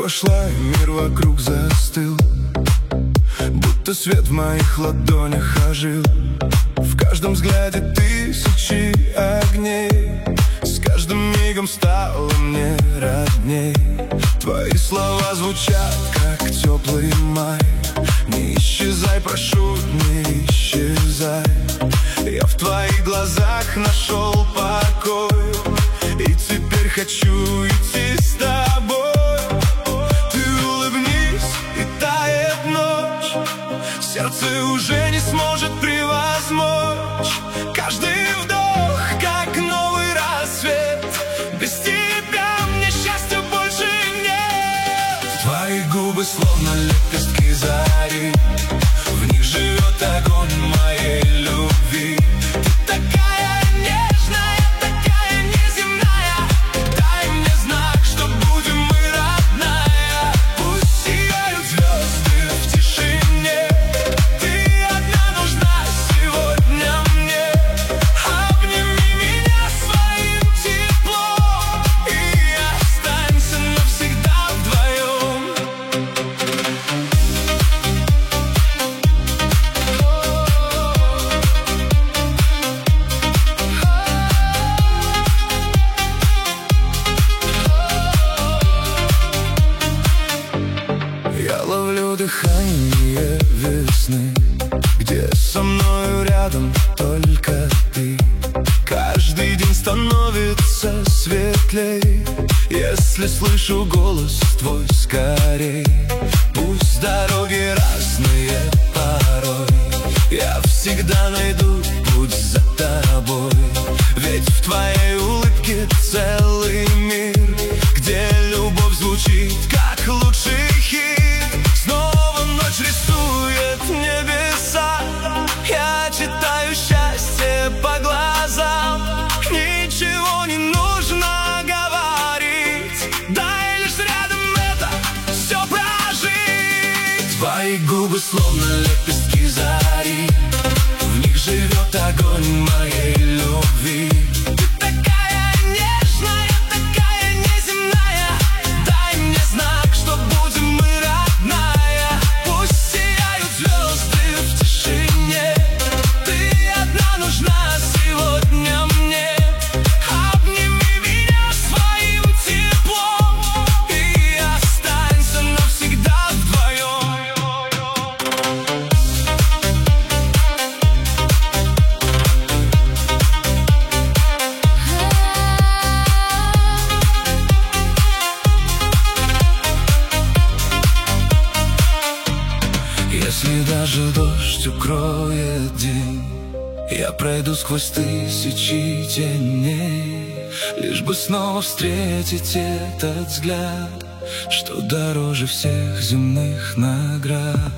вошла, и мир вокруг застыл, будто свет в моих ладонях ожил. В каждом взгляде тысячи огней, с каждым мигом стало мне родней. Твои слова звучат, как теплый май. Не исчезай, прошу, не исчезай. Я в твоих глазах нашел покой, и теперь хочу идти с тобой. Ты улыбнись, и тает ночь, сердце уже не сможет превозмочь. Каждый вдох, как новый рассвет, без тебя мне счастья больше нет. Твои губы словно лепестки зари, в них живет огонь моей любви. Ты такая нежная, такая неземная. Дай мне знак, что будем мы родная. Пусть сияют звезды в тишине, ты одна нужна сегодня мне. Обними меня своим теплом и останься навсегда вдвоем. Я ловлю дыхание весны, где со мною рядом только ты. Каждый день становится светлей, если слышу голос твой скорей. Пусть дороги разные порой, я всегда найду путь за тобой. Ведь в твоей улыбке целый мир, где любовь звучит, как лучший хит. Снова ночь рисует небеса, я читаю счастье по глазам. Ничего не нужно говорить, дай лишь рядом это все прожить. Твои губы словно лепестки зари, в них живет огонь моей любви. Ты такая нежная, такая неземная. Дай мне знак, что будем мы родная. Пусть сияют звезды в тишине, ты одна нужна сегодня мне. Обними меня своим теплом и останься навсегда вдвоем. Если даже дождь укроет день, я пройду сквозь тысячи теней, лишь бы снова встретить этот взгляд, что дороже всех земных наград.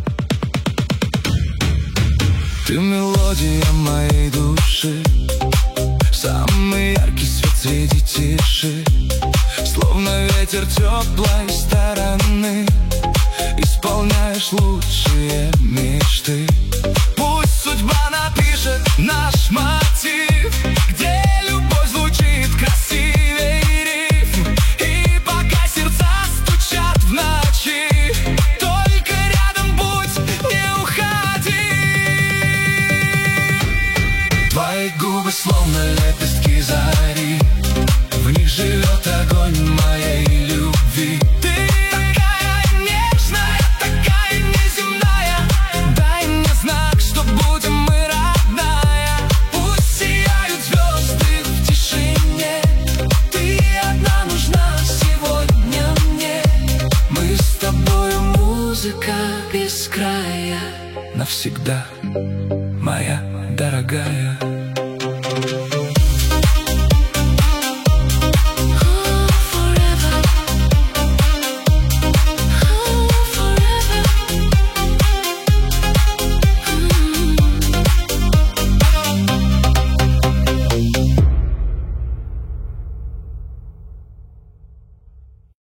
Ты мелодия моей души, самый яркий свет среди тиши. Словно ветер теплой стороны, исполняешь лучшие мечты. Пусть судьба напишет наш мотив, где любовь звучит красивей рифм. И пока сердца стучат в ночи, только рядом будь, не уходи. Твои губы словно лепестки зари, в них живет огонь моей любви. Ты такая нежная, такая неземная. Дай мне знак, что будем мы родная. Пусть сияют звезды в тишине, ты одна нужна сегодня мне. Мы с тобою музыка без края, навсегда, моя дорогая.